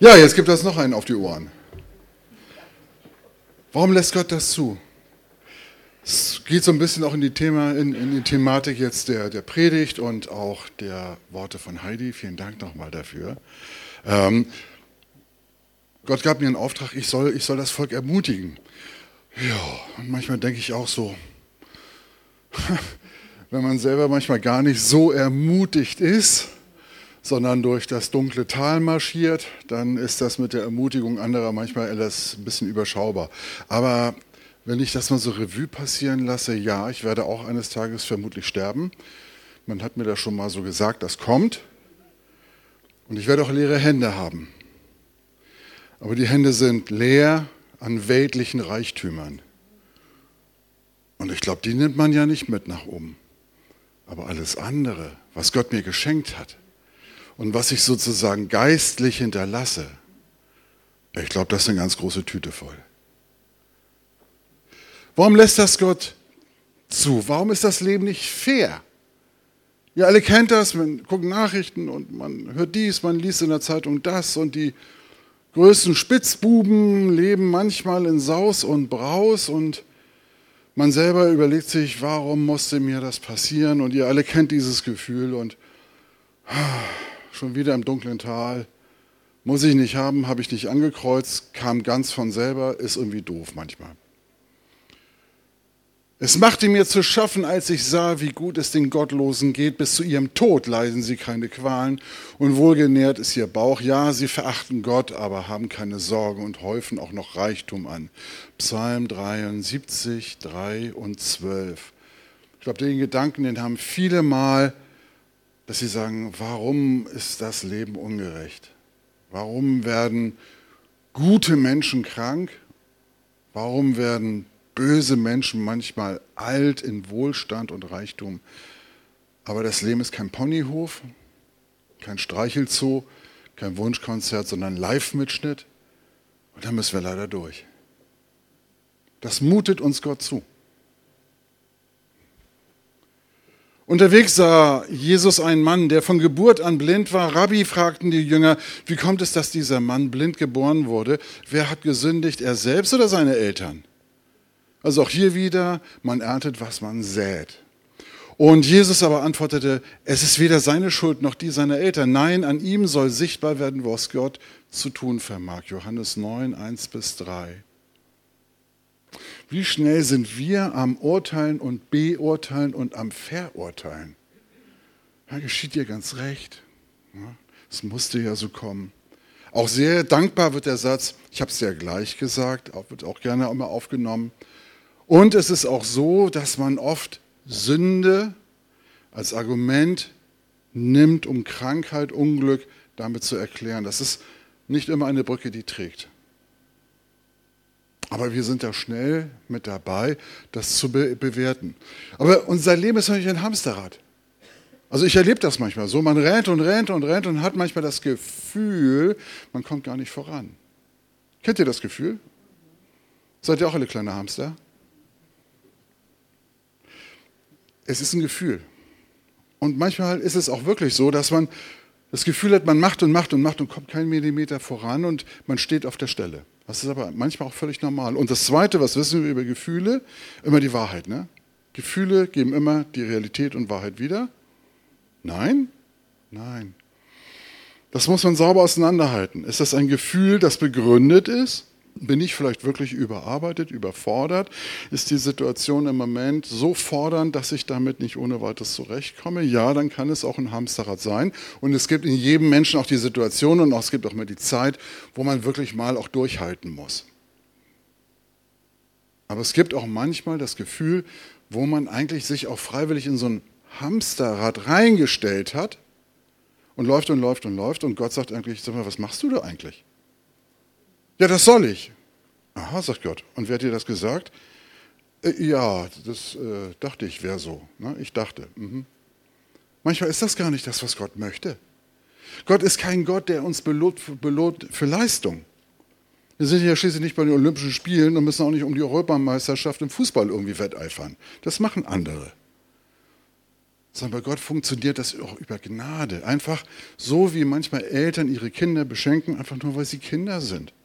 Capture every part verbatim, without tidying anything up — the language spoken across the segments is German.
Ja, jetzt gibt das noch einen auf die Ohren. Warum lässt Gott das zu? Es geht so ein bisschen auch in die, Thema, in, in die Thematik jetzt der, der Predigt und auch der Worte von Heidi. Vielen Dank nochmal dafür. Ähm, Gott gab mir einen Auftrag, ich soll, ich soll das Volk ermutigen. Ja, und manchmal denke ich auch so, wenn man selber manchmal gar nicht so ermutigt ist, sondern durch das dunkle Tal marschiert, dann ist das mit der Ermutigung anderer manchmal etwas ein bisschen überschaubar. Aber wenn ich das mal so Revue passieren lasse, ja, ich werde auch eines Tages vermutlich sterben. Man hat mir das schon mal so gesagt, das kommt. Und ich werde auch leere Hände haben. Aber die Hände sind leer an weltlichen Reichtümern. Und ich glaube, die nimmt man ja nicht mit nach oben. Aber alles andere, was Gott mir geschenkt hat und was ich sozusagen geistlich hinterlasse, ich glaube, das ist eine ganz große Tüte voll. Warum lässt das Gott zu? Warum ist das Leben nicht fair? Ihr alle kennt das, man guckt Nachrichten und man hört dies, man liest in der Zeitung das und die größten Spitzbuben leben manchmal in Saus und Braus und man selber überlegt sich, warum musste mir das passieren? Und ihr alle kennt dieses Gefühl und schon wieder im dunklen Tal, muss ich nicht haben, habe ich nicht angekreuzt, kam ganz von selber, ist irgendwie doof manchmal. Es machte mir zu schaffen, als ich sah, wie gut es den Gottlosen geht. Bis zu ihrem Tod leiden sie keine Qualen und wohlgenährt ist ihr Bauch. Ja, sie verachten Gott, aber haben keine Sorgen und häufen auch noch Reichtum an. Psalm dreiundsiebzig, drei und zwölf. Ich glaube, den Gedanken, den haben viele Mal, dass sie sagen, warum ist das Leben ungerecht? Warum werden gute Menschen krank? Warum werden böse Menschen manchmal alt in Wohlstand und Reichtum? Aber das Leben ist kein Ponyhof, kein Streichelzoo, kein Wunschkonzert, sondern Live-Mitschnitt. Und da müssen wir leider durch. Das mutet uns Gott zu. Unterwegs sah Jesus einen Mann, der von Geburt an blind war. Rabbi, fragten die Jünger, wie kommt es, dass dieser Mann blind geboren wurde? Wer hat gesündigt, er selbst oder seine Eltern? Also auch hier wieder, man erntet, was man sät. Und Jesus aber antwortete, es ist weder seine Schuld noch die seiner Eltern. Nein, an ihm soll sichtbar werden, was Gott zu tun vermag. Johannes neun, eins bis drei. Wie schnell sind wir am Urteilen und Beurteilen und am Verurteilen? Ja, geschieht dir ganz recht. Es musste ja so kommen. Auch sehr dankbar wird der Satz, ich habe es ja gleich gesagt, wird auch gerne immer aufgenommen. Und es ist auch so, dass man oft Sünde als Argument nimmt, um Krankheit, Unglück damit zu erklären. Das ist nicht immer eine Brücke, die trägt. Aber wir sind da schnell mit dabei, das zu be- bewerten. Aber unser Leben ist natürlich ein Hamsterrad. Also ich erlebe das manchmal so, man rennt und rennt und rennt und hat manchmal das Gefühl, man kommt gar nicht voran. Kennt ihr das Gefühl? Seid ihr auch alle kleine Hamster? Es ist ein Gefühl. Und manchmal ist es auch wirklich so, dass man das Gefühl hat, man macht und macht und macht und kommt keinen Millimeter voran und man steht auf der Stelle. Das ist aber manchmal auch völlig normal. Und das Zweite, was wissen wir über Gefühle? Immer die Wahrheit. Ne? Gefühle geben immer die Realität und Wahrheit wieder. Nein? Nein. Das muss man sauber auseinanderhalten. Ist das ein Gefühl, das begründet ist? Bin ich vielleicht wirklich überarbeitet, überfordert? Ist die Situation im Moment so fordernd, dass ich damit nicht ohne weiteres zurechtkomme? Ja, dann kann es auch ein Hamsterrad sein. Und es gibt in jedem Menschen auch die Situation und auch, es gibt auch mal die Zeit, wo man wirklich mal auch durchhalten muss. Aber es gibt auch manchmal das Gefühl, wo man eigentlich sich auch freiwillig in so ein Hamsterrad reingestellt hat und läuft und läuft und läuft und Gott sagt eigentlich, sag mal, was machst du da eigentlich? Ja, das soll ich. Aha, sagt Gott. Und wer hat dir das gesagt? Äh, ja, das äh, dachte ich, wäre so. Ne? Ich dachte. Mhm. Manchmal ist das gar nicht das, was Gott möchte. Gott ist kein Gott, der uns belohnt, belohnt für Leistung. Wir sind ja schließlich nicht bei den Olympischen Spielen und müssen auch nicht um die Europameisterschaft im Fußball irgendwie wetteifern. Das machen andere. sondern bei Gott funktioniert das auch über Gnade. Einfach so, wie manchmal Eltern ihre Kinder beschenken, einfach nur, weil sie Kinder sind.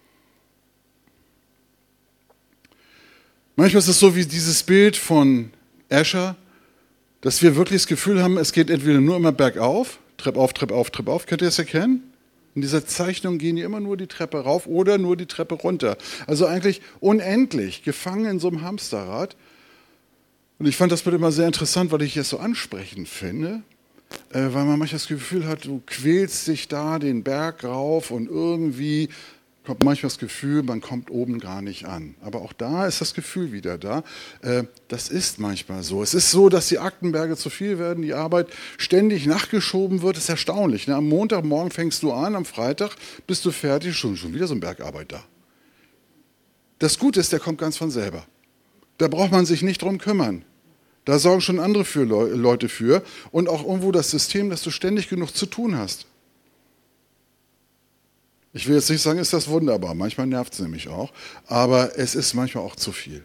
Manchmal ist es so wie dieses Bild von Escher, dass wir wirklich das Gefühl haben, es geht entweder nur immer bergauf, Trepp auf, Trepp auf, Trepp auf. Könnt ihr das erkennen? In dieser Zeichnung gehen die immer nur die Treppe rauf oder nur die Treppe runter. Also eigentlich unendlich, gefangen in so einem Hamsterrad. Und ich fand das Bild immer sehr interessant, weil ich es so ansprechend finde, äh, weil man manchmal das Gefühl hat, du quälst dich da den Berg rauf und irgendwie kommt manchmal das Gefühl, man kommt oben gar nicht an. Aber auch da ist das Gefühl wieder da. Äh, das ist manchmal so. Es ist so, dass die Aktenberge zu viel werden, die Arbeit ständig nachgeschoben wird. Das ist erstaunlich. Ne? Am Montagmorgen fängst du an, am Freitag bist du fertig, schon, schon wieder so ein Bergarbeit da. Das Gute ist, der kommt ganz von selber. Da braucht man sich nicht drum kümmern. Da sorgen schon andere für Le- Leute für. Und auch irgendwo das System, dass du ständig genug zu tun hast. Ich will jetzt nicht sagen, ist das wunderbar. Manchmal nervt es nämlich auch. Aber es ist manchmal auch zu viel.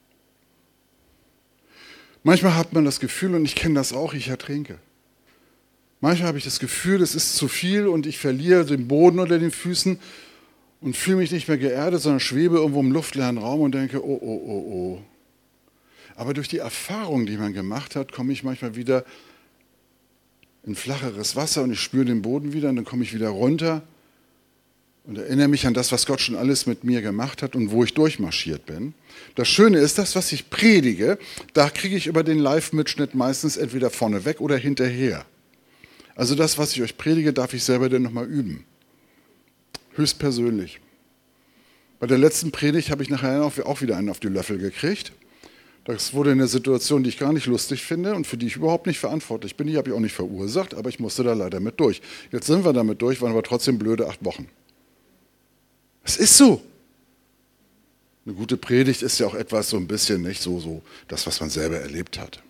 Manchmal hat man das Gefühl, und ich kenne das auch, ich ertrinke. Manchmal habe ich das Gefühl, es ist zu viel und ich verliere den Boden unter den Füßen und fühle mich nicht mehr geerdet, sondern schwebe irgendwo im luftleeren Raum und denke, oh, oh, oh, oh. Aber durch die Erfahrung, die man gemacht hat, komme ich manchmal wieder in flacheres Wasser und ich spüre den Boden wieder und dann komme ich wieder runter und erinnere mich an das, was Gott schon alles mit mir gemacht hat und wo ich durchmarschiert bin. Das Schöne ist, das, was ich predige, da kriege ich über den Live-Mitschnitt meistens entweder vorneweg oder hinterher. Also das, was ich euch predige, darf ich selber dann nochmal üben. Höchstpersönlich. Bei der letzten Predigt habe ich nachher auch wieder einen auf die Löffel gekriegt. Das wurde eine Situation, die ich gar nicht lustig finde und für die ich überhaupt nicht verantwortlich bin. Die habe ich auch nicht verursacht, aber ich musste da leider mit durch. Jetzt sind wir damit durch, waren aber trotzdem blöde acht Wochen. Es ist so. Eine gute Predigt ist ja auch etwas so ein bisschen, nicht so, so das, was man selber erlebt hat.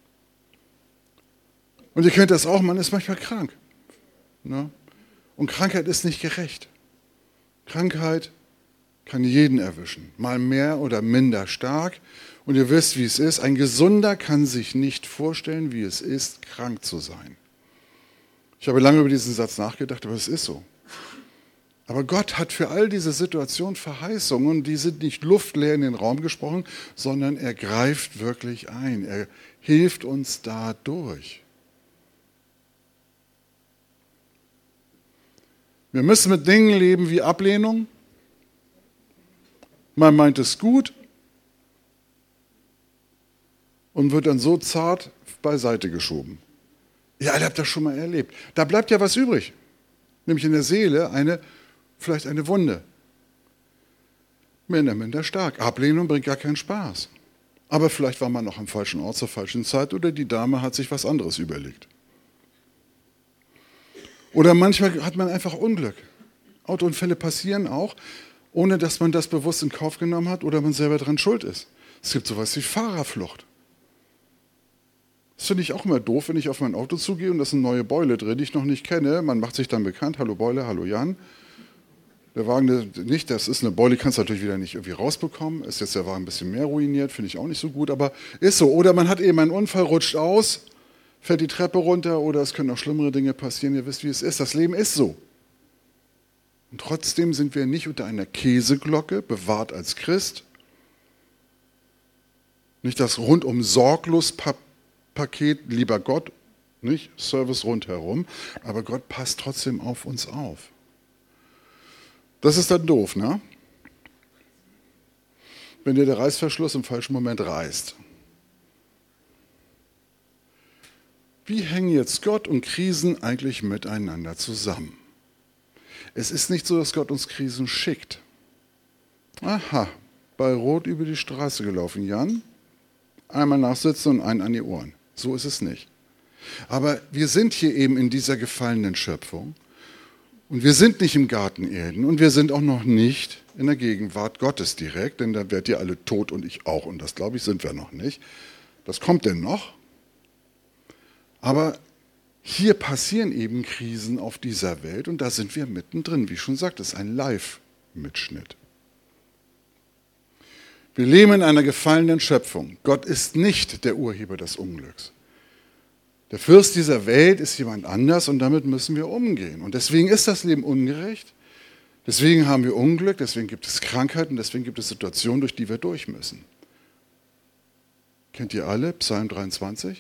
Und ihr kennt das auch, man ist manchmal krank. Ne? Und Krankheit ist nicht gerecht. Krankheit kann jeden erwischen, mal mehr oder minder stark. Und ihr wisst, wie es ist. Ein Gesunder kann sich nicht vorstellen, wie es ist, krank zu sein. Ich habe lange über diesen Satz nachgedacht, aber es ist so. Aber Gott hat für all diese Situationen Verheißungen, und die sind nicht luftleer in den Raum gesprochen, sondern er greift wirklich ein. Er hilft uns dadurch. Wir müssen mit Dingen leben wie Ablehnung. Man meint es gut und wird dann so zart beiseite geschoben. Ja, ihr habt das schon mal erlebt. Da bleibt ja was übrig, nämlich in der Seele eine, vielleicht eine Wunde. Mehr oder minder stark. Ablehnung bringt gar keinen Spaß. Aber vielleicht war man noch am falschen Ort zur falschen Zeit oder die Dame hat sich was anderes überlegt. Oder manchmal hat man einfach Unglück. Autounfälle passieren auch, ohne dass man das bewusst in Kauf genommen hat oder man selber daran schuld ist. Es gibt sowas wie Fahrerflucht. Das finde ich auch immer doof, wenn ich auf mein Auto zugehe und da ist eine neue Beule drin, die ich noch nicht kenne. Man macht sich dann bekannt, hallo Beule, hallo Jan. Der Wagen nicht, das ist eine Beule, kannst du natürlich wieder nicht irgendwie rausbekommen. Ist jetzt der Wagen ein bisschen mehr ruiniert, finde ich auch nicht so gut, aber ist so. Oder man hat eben einen Unfall, rutscht aus, fällt die Treppe runter oder es können auch schlimmere Dinge passieren. Ihr wisst, wie es ist. Das Leben ist so. Und trotzdem sind wir nicht unter einer Käseglocke, bewahrt als Christ. Nicht das rundum sorglos Paket, lieber Gott, nicht Service rundherum, aber Gott passt trotzdem auf uns auf. Das ist dann doof, ne? Wenn dir der Reißverschluss im falschen Moment reißt. Wie hängen jetzt Gott und Krisen eigentlich miteinander zusammen? Es ist nicht so, dass Gott uns Krisen schickt. Aha, bei Rot über die Straße gelaufen, Jan. Einmal nachsitzen und einen an die Ohren. So ist es nicht. Aber wir sind hier eben in dieser gefallenen Schöpfung und wir sind nicht im Garten Eden und wir sind auch noch nicht in der Gegenwart Gottes direkt, denn dann werdet ihr alle tot und ich auch und das, glaube ich, sind wir noch nicht. Das kommt denn noch. Aber hier passieren eben Krisen auf dieser Welt und da sind wir mittendrin. Wie ich schon sagte, das ist ein Live-Mitschnitt. Wir leben in einer gefallenen Schöpfung. Gott ist nicht der Urheber des Unglücks. Der Fürst dieser Welt ist jemand anders und damit müssen wir umgehen. Und deswegen ist das Leben ungerecht. Deswegen haben wir Unglück, deswegen gibt es Krankheiten, deswegen gibt es Situationen, durch die wir durch müssen. Kennt ihr alle Psalm dreiundzwanzig?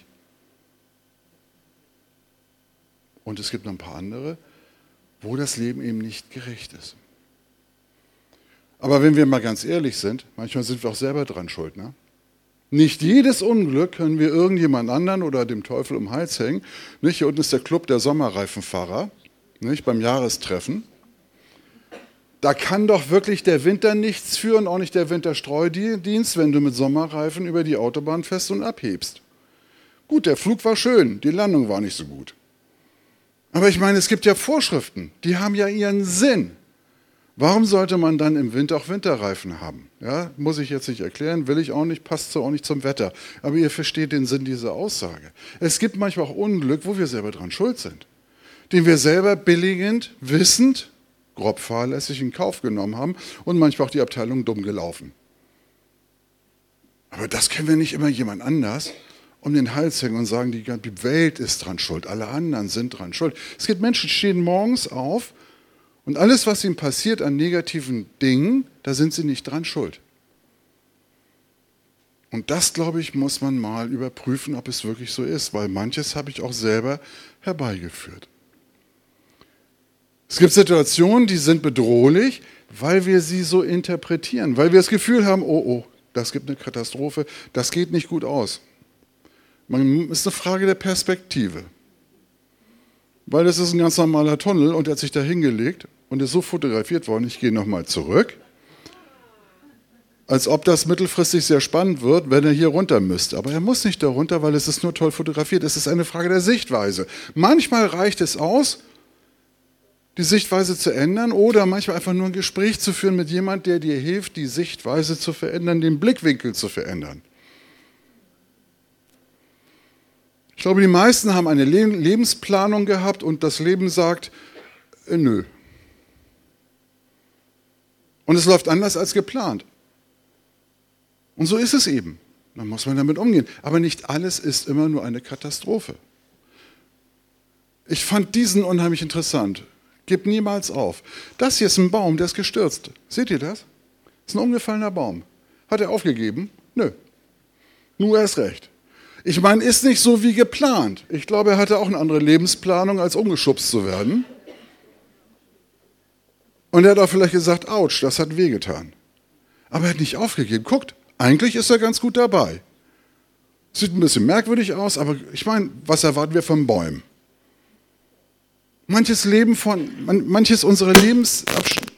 Und es gibt noch ein paar andere, wo das Leben eben nicht gerecht ist. Aber wenn wir mal ganz ehrlich sind, manchmal sind wir auch selber dran schuld. Ne? Nicht jedes Unglück können wir irgendjemand anderen oder dem Teufel um den Hals hängen. Nicht? Hier unten ist der Club der Sommerreifenfahrer, nicht? Beim Jahrestreffen. Da kann doch wirklich der Winter nichts für und auch nicht der Winterstreudienst, wenn du mit Sommerreifen über die Autobahn fährst und abhebst. Gut, der Flug war schön, die Landung war nicht so gut. Aber ich meine, es gibt ja Vorschriften, die haben ja ihren Sinn. Warum sollte man dann im Winter auch Winterreifen haben? Ja, muss ich jetzt nicht erklären, will ich auch nicht, passt so auch nicht zum Wetter. Aber ihr versteht den Sinn dieser Aussage. Es gibt manchmal auch Unglück, wo wir selber dran schuld sind, den wir selber billigend, wissend, grob fahrlässig in Kauf genommen haben und manchmal auch die Abteilung dumm gelaufen. Aber das können wir nicht immer jemand anders um den Hals hängen und sagen, die ganze Welt ist dran schuld, alle anderen sind dran schuld. Es gibt Menschen, die stehen morgens auf und alles, was ihnen passiert an negativen Dingen, da sind sie nicht dran schuld. Und das, glaube ich, muss man mal überprüfen, ob es wirklich so ist, weil manches habe ich auch selber herbeigeführt. Es gibt Situationen, die sind bedrohlich, weil wir sie so interpretieren, weil wir das Gefühl haben, oh, oh, das gibt eine Katastrophe, das geht nicht gut aus. Man, ist eine Frage der Perspektive. Weil das ist ein ganz normaler Tunnel und er hat sich da hingelegt und ist so fotografiert worden, ich gehe nochmal zurück, als ob das mittelfristig sehr spannend wird, wenn er hier runter müsste. Aber er muss nicht da runter, weil es ist nur toll fotografiert. Es ist eine Frage der Sichtweise. Manchmal reicht es aus, die Sichtweise zu ändern oder manchmal einfach nur ein Gespräch zu führen mit jemandem, der dir hilft, die Sichtweise zu verändern, den Blickwinkel zu verändern. Ich glaube, die meisten haben eine Lebensplanung gehabt und das Leben sagt, äh, nö. Und es läuft anders als geplant. Und so ist es eben. Dann muss man damit umgehen. Aber nicht alles ist immer nur eine Katastrophe. Ich fand diesen unheimlich interessant. Gib niemals auf. Das hier ist ein Baum, der ist gestürzt. Seht ihr das? Das ist ein umgefallener Baum. Hat er aufgegeben? Nö. Nur erst recht. Ich meine, ist nicht so wie geplant. Ich glaube, er hatte auch eine andere Lebensplanung, als umgeschubst zu werden. Und er hat auch vielleicht gesagt, ouch, das hat wehgetan. Aber er hat nicht aufgegeben. Guckt, eigentlich ist er ganz gut dabei. Sieht ein bisschen merkwürdig aus, aber ich meine, was erwarten wir von Bäumen? Manches Leben von, manches unserer Lebensabschnitte.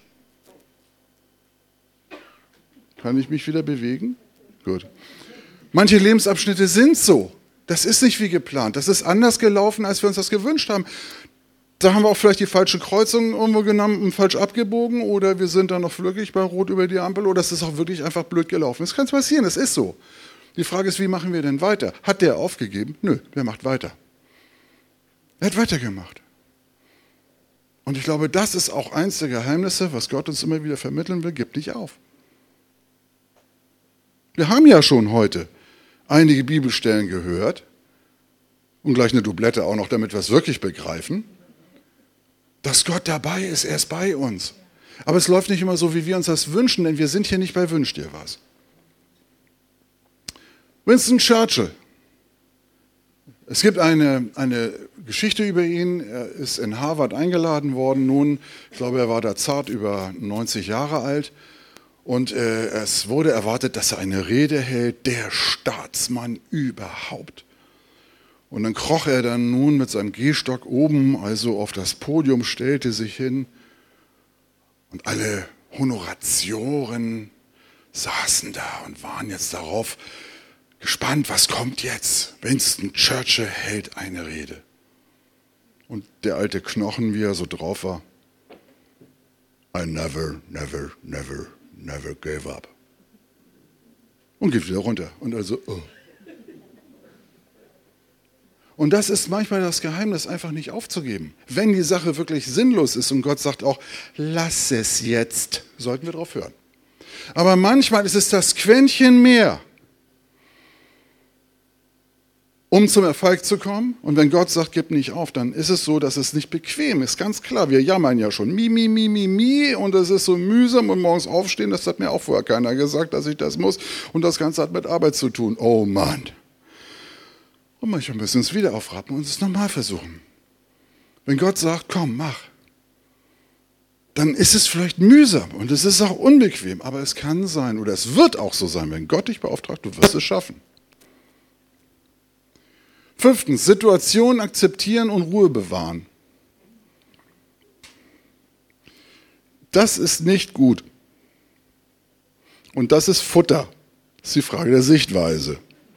Kann ich mich wieder bewegen? Gut. Manche Lebensabschnitte sind so. Das ist nicht wie geplant. Das ist anders gelaufen, als wir uns das gewünscht haben. Da haben wir auch vielleicht die falsche Kreuzung irgendwo genommen und falsch abgebogen oder wir sind dann noch wirklich bei Rot über die Ampel oder es ist auch wirklich einfach blöd gelaufen. Das kann passieren, das ist so. Die Frage ist, wie machen wir denn weiter? Hat der aufgegeben? Nö, der macht weiter. Er hat weitergemacht. Und ich glaube, das ist auch eins der Geheimnisse, was Gott uns immer wieder vermitteln will, gib nicht auf. Wir haben ja schon heute einige Bibelstellen gehört und gleich eine Doublette auch noch, damit wir es wirklich begreifen, dass Gott dabei ist, er ist bei uns. Aber es läuft nicht immer so, wie wir uns das wünschen, denn wir sind hier nicht bei Wünsch dir was. Winston Churchill. Es gibt eine, eine Geschichte über ihn. Er ist in Harvard eingeladen worden. Nun, ich glaube, er war da zart über neunzig Jahre alt. Und äh, es wurde erwartet, dass er eine Rede hält, der Staatsmann überhaupt. Und dann kroch er dann nun mit seinem Gehstock oben, also auf das Podium, stellte sich hin. Und alle Honoratioren saßen da und waren jetzt darauf gespannt, was kommt jetzt? Winston Churchill hält eine Rede. Und der alte Knochen, wie er so drauf war, I never, never, never, never gave up. Und geht wieder runter. Und also, oh. Und das ist manchmal das Geheimnis, einfach nicht aufzugeben. Wenn die Sache wirklich sinnlos ist und Gott sagt auch, lass es jetzt, sollten wir drauf hören. Aber manchmal ist es das Quäntchen mehr, um zum Erfolg zu kommen. Und wenn Gott sagt, gib nicht auf, dann ist es so, dass es nicht bequem ist. Ganz klar, wir jammern ja schon. Mi, mi, mi, mi, mi. Und es ist so mühsam und morgens aufstehen, das hat mir auch vorher keiner gesagt, dass ich das muss. Und das Ganze hat mit Arbeit zu tun. Oh Mann. Und manchmal müssen wir uns wieder aufrappen und es nochmal versuchen. Wenn Gott sagt, komm, mach, dann ist es vielleicht mühsam und es ist auch unbequem. Aber es kann sein oder es wird auch so sein, wenn Gott dich beauftragt, du wirst es schaffen. Fünftens, Situationen akzeptieren und Ruhe bewahren. Das ist nicht gut. Und das ist Futter. Das ist die Frage der Sichtweise.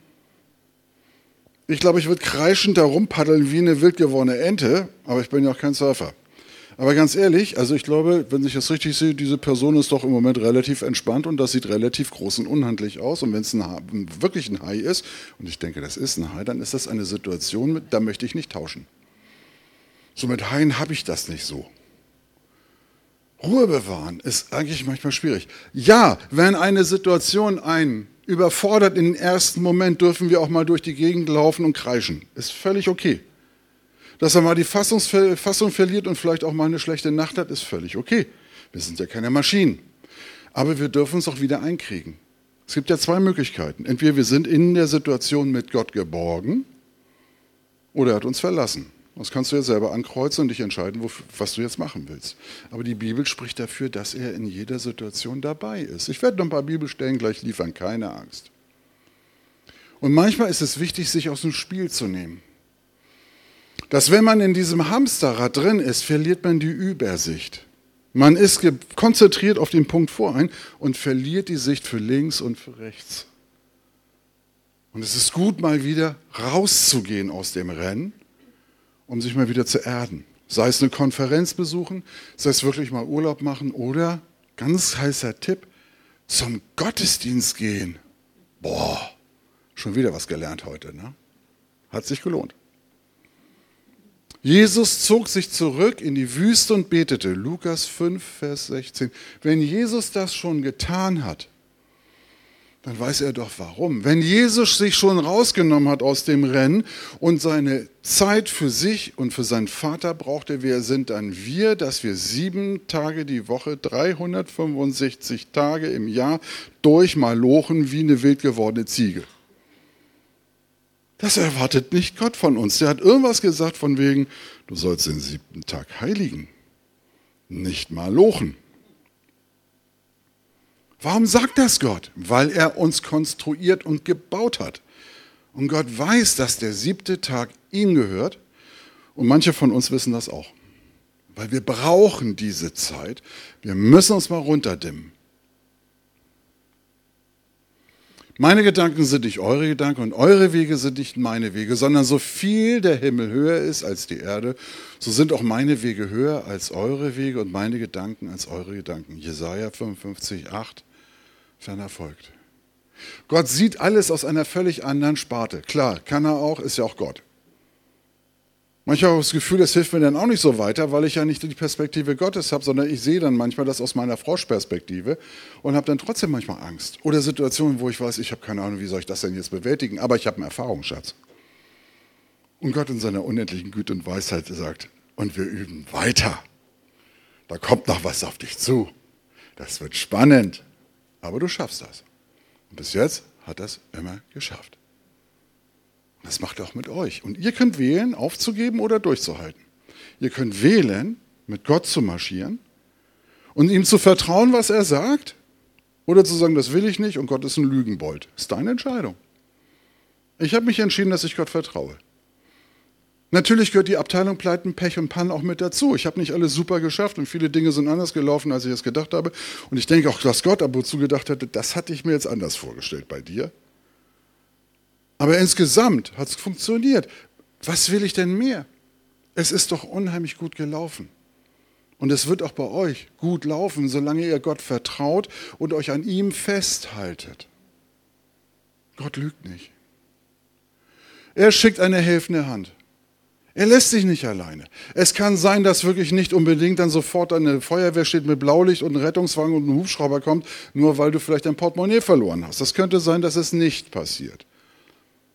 Ich glaube, ich würde kreischend da rumpaddeln wie eine wild gewordene Ente, aber ich bin ja auch kein Surfer. Aber ganz ehrlich, also ich glaube, wenn ich das richtig sehe, diese Person ist doch im Moment relativ entspannt und das sieht relativ groß und unhandlich aus. Und wenn es ein, wirklich ein Hai ist, und ich denke, das ist ein Hai, dann ist das eine Situation, mit, da möchte ich nicht tauschen. So mit Haien habe ich das nicht so. Ruhe bewahren ist eigentlich manchmal schwierig. Ja, wenn eine Situation einen überfordert in den ersten Moment, dürfen wir auch mal durch die Gegend laufen und kreischen. Ist völlig okay. Dass er mal die Fassungsver- Fassung verliert und vielleicht auch mal eine schlechte Nacht hat, ist völlig okay. Wir sind ja keine Maschinen. Aber wir dürfen uns auch wieder einkriegen. Es gibt ja zwei Möglichkeiten. Entweder wir sind in der Situation mit Gott geborgen oder er hat uns verlassen. Das kannst du ja selber ankreuzen und dich entscheiden, was du jetzt machen willst. Aber die Bibel spricht dafür, dass er in jeder Situation dabei ist. Ich werde noch ein paar Bibelstellen gleich liefern, keine Angst. Und manchmal ist es wichtig, sich aus dem Spiel zu nehmen. Dass wenn man in diesem Hamsterrad drin ist, verliert man die Übersicht. Man ist konzentriert auf den Punkt vor einem und verliert die Sicht für links und für rechts. Und es ist gut, mal wieder rauszugehen aus dem Rennen, um sich mal wieder zu erden. Sei es eine Konferenz besuchen, sei es wirklich mal Urlaub machen oder, ganz heißer Tipp, zum Gottesdienst gehen. Boah, schon wieder was gelernt heute, ne? Hat sich gelohnt. Jesus zog sich zurück in die Wüste und betete. Lukas fünf, Vers sechzehn. Wenn Jesus das schon getan hat, dann weiß er doch warum. Wenn Jesus sich schon rausgenommen hat aus dem Rennen und seine Zeit für sich und für seinen Vater brauchte, wer sind dann wir, dass wir sieben Tage die Woche, dreihundertfünfundsechzig Tage im Jahr durchmalochen wie eine wild gewordene Ziege? Das erwartet nicht Gott von uns. Der hat irgendwas gesagt von wegen, du sollst den siebten Tag heiligen, nicht mal lochen. Warum sagt das Gott? Weil er uns konstruiert und gebaut hat. Und Gott weiß, dass der siebte Tag ihm gehört. Und manche von uns wissen das auch. Weil wir brauchen diese Zeit. Wir müssen uns mal runterdimmen. Meine Gedanken sind nicht eure Gedanken und eure Wege sind nicht meine Wege, sondern so viel der Himmel höher ist als die Erde, so sind auch meine Wege höher als eure Wege und meine Gedanken als eure Gedanken. Jesaja fünfundfünfzig, acht, ferner folgt. Gott sieht alles aus einer völlig anderen Sparte. Klar, kann er auch, ist ja auch Gott. Manchmal habe ich das Gefühl, das hilft mir dann auch nicht so weiter, weil ich ja nicht die Perspektive Gottes habe, sondern ich sehe dann manchmal das aus meiner Froschperspektive und habe dann trotzdem manchmal Angst. Oder Situationen, wo ich weiß, ich habe keine Ahnung, wie soll ich das denn jetzt bewältigen, aber ich habe einen Erfahrungsschatz. Und Gott in seiner unendlichen Güte und Weisheit sagt, und wir üben weiter. Da kommt noch was auf dich zu. Das wird spannend, aber du schaffst das. Und bis jetzt hat er es immer geschafft. Das macht er auch mit euch. Und ihr könnt wählen, aufzugeben oder durchzuhalten. Ihr könnt wählen, mit Gott zu marschieren und ihm zu vertrauen, was er sagt, oder zu sagen, das will ich nicht und Gott ist ein Lügenbold. Das ist deine Entscheidung. Ich habe mich entschieden, dass ich Gott vertraue. Natürlich gehört die Abteilung Pleiten, Pech und Pannen auch mit dazu. Ich habe nicht alles super geschafft und viele Dinge sind anders gelaufen, als ich es gedacht habe. Und ich denke auch, dass Gott ab und zu gedacht hätte, das hatte ich mir jetzt anders vorgestellt bei dir. Aber insgesamt hat es funktioniert. Was will ich denn mehr? Es ist doch unheimlich gut gelaufen. Und es wird auch bei euch gut laufen, solange ihr Gott vertraut und euch an ihm festhaltet. Gott lügt nicht. Er schickt eine helfende Hand. Er lässt sich nicht alleine. Es kann sein, dass wirklich nicht unbedingt dann sofort eine Feuerwehr steht mit Blaulicht und ein Rettungswagen und ein Hubschrauber kommt, nur weil du vielleicht dein Portemonnaie verloren hast. Das könnte sein, dass es nicht passiert.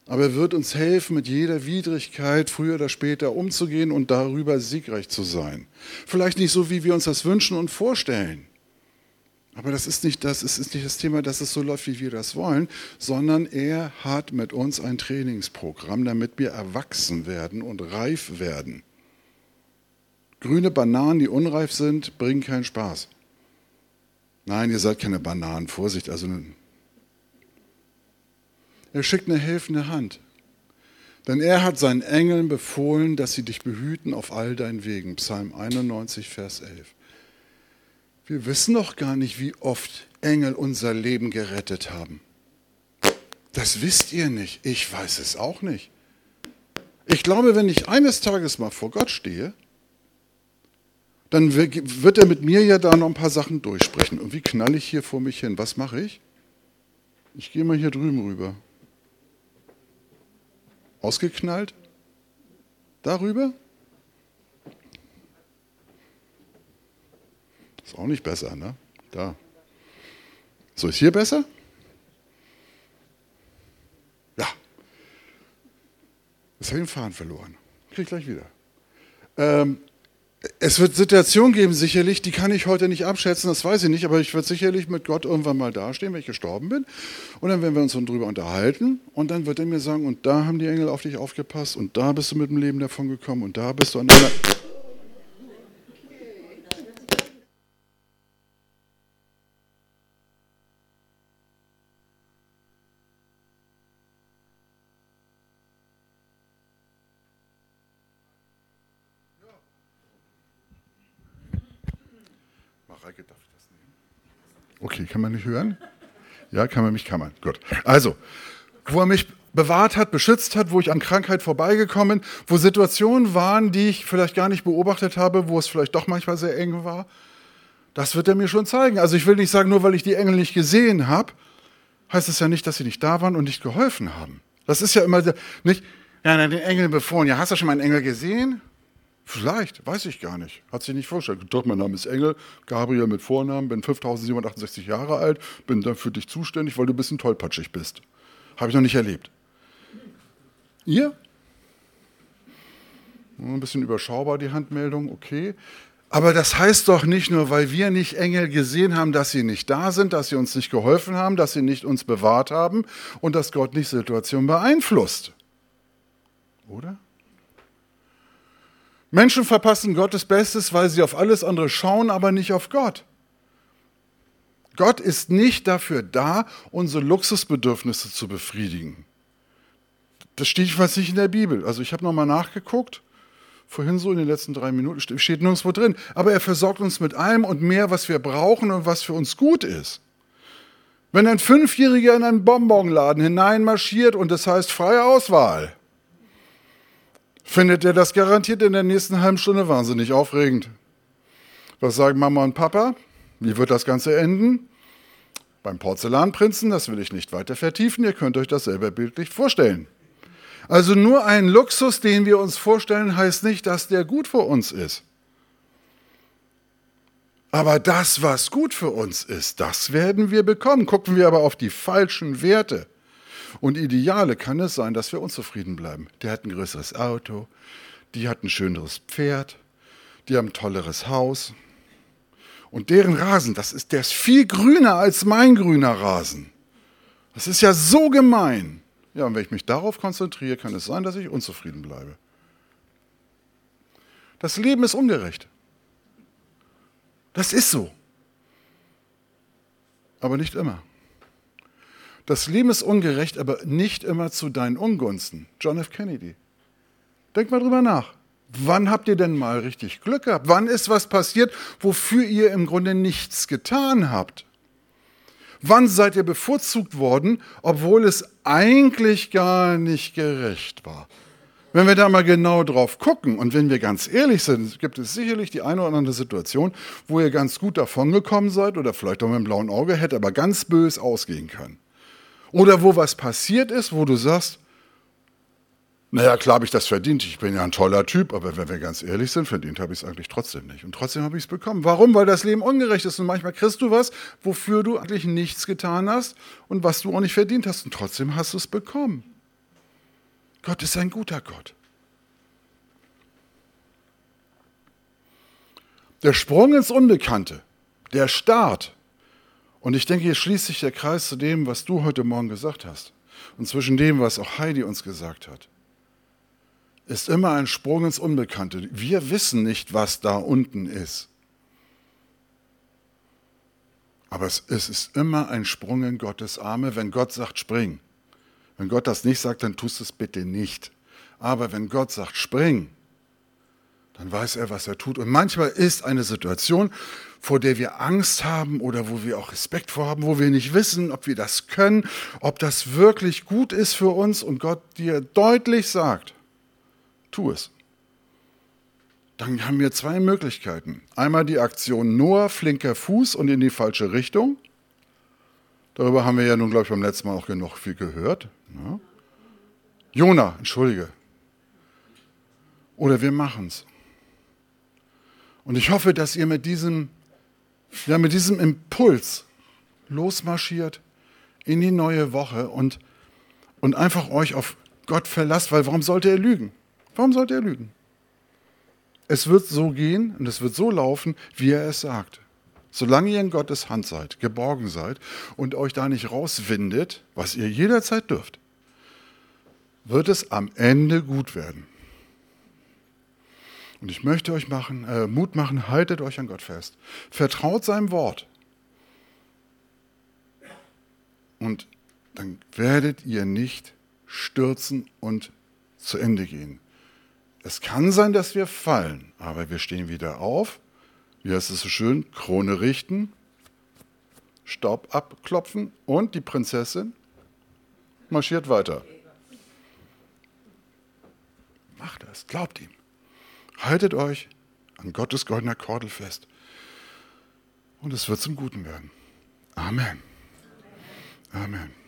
Aber er wird uns helfen, mit jeder Widrigkeit früher oder später umzugehen und darüber siegreich zu sein. Vielleicht nicht so, wie wir uns das wünschen und vorstellen. Aber das ist nicht das, es ist nicht das Thema, dass es so läuft, wie wir das wollen, sondern er hat mit uns ein Trainingsprogramm, damit wir erwachsen werden und reif werden. Grüne Bananen, die unreif sind, bringen keinen Spaß. Nein, ihr seid keine Bananen, Vorsicht. Also er schickt eine helfende Hand. Denn er hat seinen Engeln befohlen, dass sie dich behüten auf all deinen Wegen. Psalm einundneunzig, Vers elf. Wir wissen doch gar nicht, wie oft Engel unser Leben gerettet haben. Das wisst ihr nicht. Ich weiß es auch nicht. Ich glaube, wenn ich eines Tages mal vor Gott stehe, dann wird er mit mir ja da noch ein paar Sachen durchsprechen. Und wie knall ich hier vor mich hin? Was mache ich? Ich gehe mal hier drüben rüber. Ausgeknallt? Darüber? Ist auch nicht besser, ne? Da. So, ist hier besser? Ja. Jetzt habe ich den Faden verloren. Kriege ich gleich wieder. Ähm, es wird Situationen geben, sicherlich, die kann ich heute nicht abschätzen, das weiß ich nicht, aber ich werde sicherlich mit Gott irgendwann mal dastehen, wenn ich gestorben bin. Und dann werden wir uns darüber unterhalten und dann wird er mir sagen, und da haben die Engel auf dich aufgepasst und da bist du mit dem Leben davon gekommen und da bist du an einer... Okay, kann man nicht hören? Ja, kann man mich, kann man. Gut. Also, wo er mich bewahrt hat, beschützt hat, wo ich an Krankheit vorbeigekommen bin, wo Situationen waren, die ich vielleicht gar nicht beobachtet habe, wo es vielleicht doch manchmal sehr eng war, das wird er mir schon zeigen. Also ich will nicht sagen, nur weil ich die Engel nicht gesehen habe, heißt es ja nicht, dass sie nicht da waren und nicht geholfen haben. Das ist ja immer nicht, ja, den Engel befohlen. Ja, hast du schon mal einen Engel gesehen? Vielleicht, weiß ich gar nicht. Hat sich nicht vorgestellt. Doch, mein Name ist Engel, Gabriel mit Vornamen, bin fünftausendsiebenhundertachtundsechzig Jahre alt, bin dann für dich zuständig, weil du ein bisschen tollpatschig bist. Habe ich noch nicht erlebt. Ihr? Ein bisschen überschaubar die Handmeldung, okay. Aber das heißt doch nicht nur, weil wir nicht Engel gesehen haben, dass sie nicht da sind, dass sie uns nicht geholfen haben, dass sie nicht uns bewahrt haben und dass Gott nicht Situationen beeinflusst. Oder? Menschen verpassen Gottes Bestes, weil sie auf alles andere schauen, aber nicht auf Gott. Gott ist nicht dafür da, unsere Luxusbedürfnisse zu befriedigen. Das steht jedenfalls nicht in der Bibel. Also ich habe nochmal nachgeguckt, vorhin so in den letzten drei Minuten, steht nirgendwo drin. Aber er versorgt uns mit allem und mehr, was wir brauchen und was für uns gut ist. Wenn ein Fünfjähriger in einen Bonbonladen hineinmarschiert und das heißt freie Auswahl, findet er das garantiert in der nächsten halben Stunde wahnsinnig aufregend. Was sagen Mama und Papa? Wie wird das Ganze enden? Beim Porzellanprinzen, das will ich nicht weiter vertiefen, ihr könnt euch das selber bildlich vorstellen. Also nur ein Luxus, den wir uns vorstellen, heißt nicht, dass der gut für uns ist. Aber das, was gut für uns ist, das werden wir bekommen. Gucken wir aber auf die falschen Werte und Ideale, kann es sein, dass wir unzufrieden bleiben. Der hat ein größeres Auto, die hat ein schöneres Pferd, die haben ein tolleres Haus. Und deren Rasen, das ist, der ist viel grüner als mein grüner Rasen. Das ist ja so gemein. Ja, und wenn ich mich darauf konzentriere, kann es sein, dass ich unzufrieden bleibe. Das Leben ist ungerecht. Das ist so. Aber nicht immer. Das Leben ist ungerecht, aber nicht immer zu deinen Ungunsten. John F. Kennedy. Denk mal drüber nach. Wann habt ihr denn mal richtig Glück gehabt? Wann ist was passiert, wofür ihr im Grunde nichts getan habt? Wann seid ihr bevorzugt worden, obwohl es eigentlich gar nicht gerecht war? Wenn wir da mal genau drauf gucken und wenn wir ganz ehrlich sind, gibt es sicherlich die eine oder andere Situation, wo ihr ganz gut davongekommen seid oder vielleicht auch mit einem blauen Auge, hätte aber ganz bös ausgehen können. Oder wo was passiert ist, wo du sagst, naja, klar habe ich das verdient, ich bin ja ein toller Typ, aber wenn wir ganz ehrlich sind, verdient habe ich es eigentlich trotzdem nicht. Und trotzdem habe ich es bekommen. Warum? Weil das Leben ungerecht ist und manchmal kriegst du was, wofür du eigentlich nichts getan hast und was du auch nicht verdient hast und trotzdem hast du es bekommen. Gott ist ein guter Gott. Der Sprung ins Unbekannte, der Start. Und ich denke, hier schließt sich der Kreis zu dem, was du heute Morgen gesagt hast. Und zwischen dem, was auch Heidi uns gesagt hat. Ist immer ein Sprung ins Unbekannte. Wir wissen nicht, was da unten ist. Aber es, es ist immer ein Sprung in Gottes Arme, wenn Gott sagt, spring. Wenn Gott das nicht sagt, dann tust es bitte nicht. Aber wenn Gott sagt, spring, dann weiß er, was er tut. Und manchmal ist eine Situation, vor der wir Angst haben oder wo wir auch Respekt vor haben, wo wir nicht wissen, ob wir das können, ob das wirklich gut ist für uns und Gott dir deutlich sagt, tu es. Dann haben wir zwei Möglichkeiten. Einmal die Aktion Noah, flinker Fuß und in die falsche Richtung. Darüber haben wir ja nun, glaube ich, beim letzten Mal auch genug viel gehört. Ja. Jona, entschuldige. Oder wir machen es. Und ich hoffe, dass ihr mit diesem, ja, mit diesem Impuls losmarschiert in die neue Woche und, und einfach euch auf Gott verlasst, weil warum sollte er lügen? Warum sollte er lügen? Es wird so gehen und es wird so laufen, wie er es sagt. Solange ihr in Gottes Hand seid, geborgen seid und euch da nicht rauswindet, was ihr jederzeit dürft, wird es am Ende gut werden. Und ich möchte euch machen, äh, Mut machen, haltet euch an Gott fest. Vertraut seinem Wort. Und dann werdet ihr nicht stürzen und zu Ende gehen. Es kann sein, dass wir fallen, aber wir stehen wieder auf. Wie heißt es so schön? Krone richten, Staub abklopfen und die Prinzessin marschiert weiter. Macht das, glaubt ihm. Haltet euch an Gottes goldener Kordel fest. Und es wird zum Guten werden. Amen. Amen.